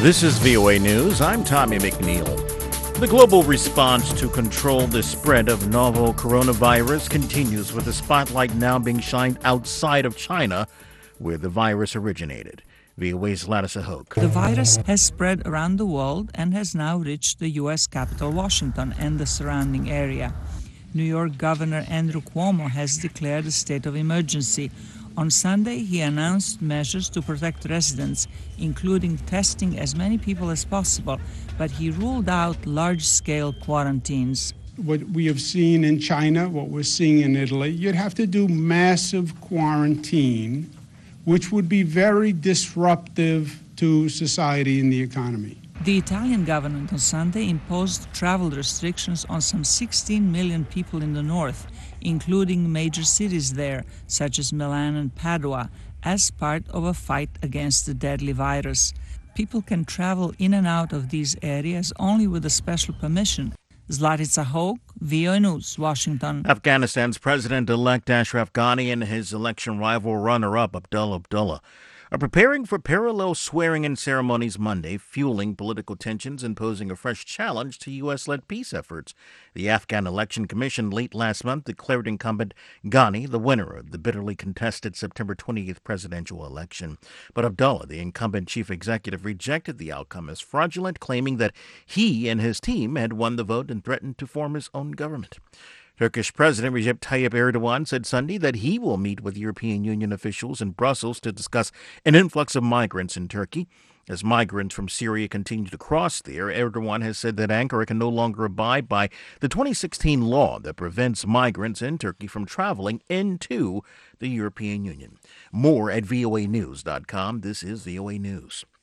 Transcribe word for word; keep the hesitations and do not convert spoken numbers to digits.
This is V O A News. I'm Tommy McNeil. The global response to control the spread of novel coronavirus continues, with the spotlight now being shined outside of China, where the virus originated. V O A's Latissa Hoke. The virus has spread around the world and has now reached the U S capital, Washington, and the surrounding area. New York Governor Andrew Cuomo has declared a state of emergency. On Sunday, he announced measures to protect residents, including testing as many people as possible, but he ruled out large-scale quarantines. What we have seen in China, what we're seeing in Italy, you'd have to do massive quarantine, which would be very disruptive to society and the economy. The Italian government on Sunday imposed travel restrictions on some sixteen million people in the north, including major cities there, such as Milan and Padua, as part of a fight against the deadly virus. People can travel in and out of these areas only with a special permission. Zlatica Hoke, V O A News, Washington. Afghanistan's President-elect Ashraf Ghani and his election rival runner-up Abdullah Abdullah are preparing for parallel swearing-in ceremonies Monday, fueling political tensions and posing a fresh challenge to U S-led peace efforts. The Afghan Election Commission late last month declared incumbent Ghani the winner of the bitterly contested September twentieth presidential election. But Abdullah, the incumbent chief executive, rejected the outcome as fraudulent, claiming that he and his team had won the vote and threatened to form his own government. Turkish President Recep Tayyip Erdogan said Sunday that he will meet with European Union officials in Brussels to discuss an influx of migrants in Turkey. As migrants from Syria continue to cross there, Erdogan has said that Ankara can no longer abide by the twenty sixteen law that prevents migrants in Turkey from traveling into the European Union. More at V O A news dot com. This is V O A News.